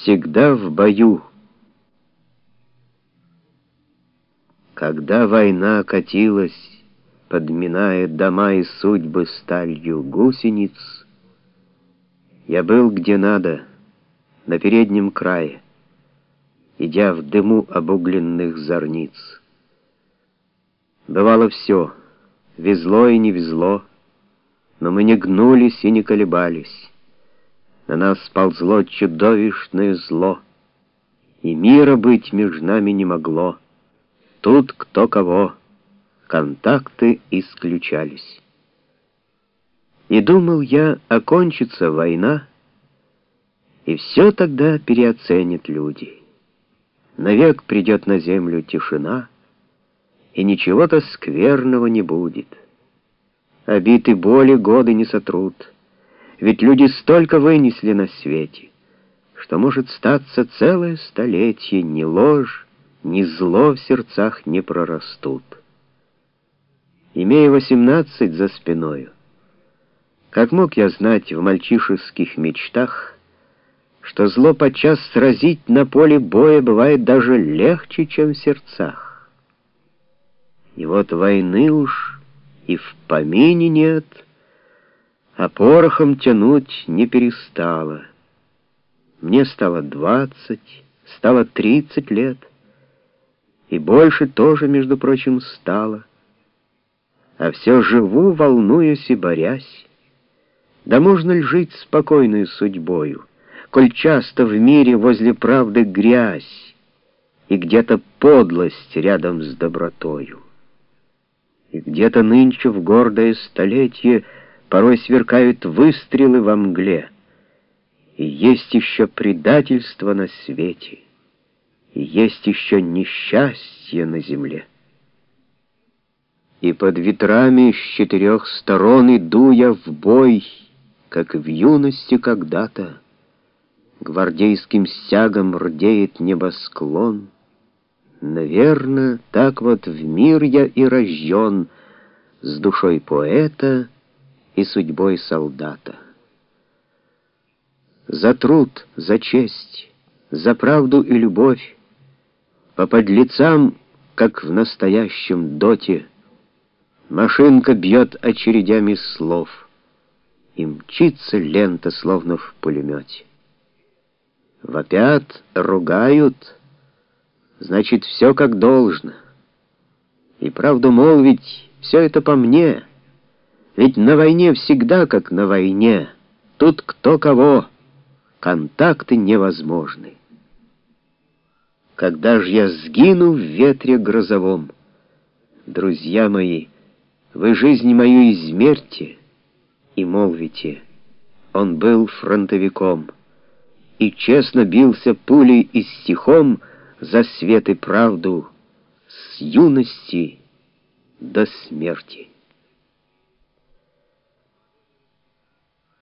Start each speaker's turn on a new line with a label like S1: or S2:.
S1: Всегда в бою. Когда война катилась, подминая дома и судьбы сталью гусениц, я был где надо, на переднем крае, идя в дыму обугленных зорниц. Бывало все, везло и не везло, но мы не гнулись и не колебались. На нас ползло чудовищное зло, и мира быть между нами не могло. Тут кто кого, контакты исключались. И думал я, окончится война, и все тогда переоценят люди. Навек придет на землю тишина, и ничего-то скверного не будет. Обид и боли годы не сотрут, ведь люди столько вынесли на свете, что может статься целое столетие, ни ложь, ни зло в сердцах не прорастут. Имея 18 за спиною, как мог я знать в мальчишеских мечтах, что зло подчас сразить на поле боя бывает даже легче, чем в сердцах. И вот войны уж и в помине нет, а порохом тянуть не перестала. Мне стало 20, стало 30 лет, и больше тоже, между прочим, стало. А все живу, волнуюсь и борясь. Да можно ли жить спокойной судьбою, коль часто в мире возле правды грязь и где-то подлость рядом с добротою? И где-то нынче в гордое столетие порой сверкают выстрелы во мгле, и есть еще предательство на свете, и есть еще несчастье на земле. И под ветрами с 4 сторон иду я в бой, как в юности когда-то. Гвардейским стягом рдеет небосклон. Наверно, так вот в мир я и рожден, с душой поэта и судьбой солдата. За труд, за честь, за правду и любовь, по подлецам, как в настоящем доте, машинка бьет очередями слов, и мчится лента, словно в пулемете. Вопят, ругают, значит, все как должно. И правду молвить, все это по мне, ведь на войне всегда как на войне, тут кто кого, контакты невозможны. Когда ж я сгину в ветре грозовом, друзья мои, вы жизнь мою измерьте и молвите: он был фронтовиком и честно бился пулей и стихом за свет и правду с юности до смерти.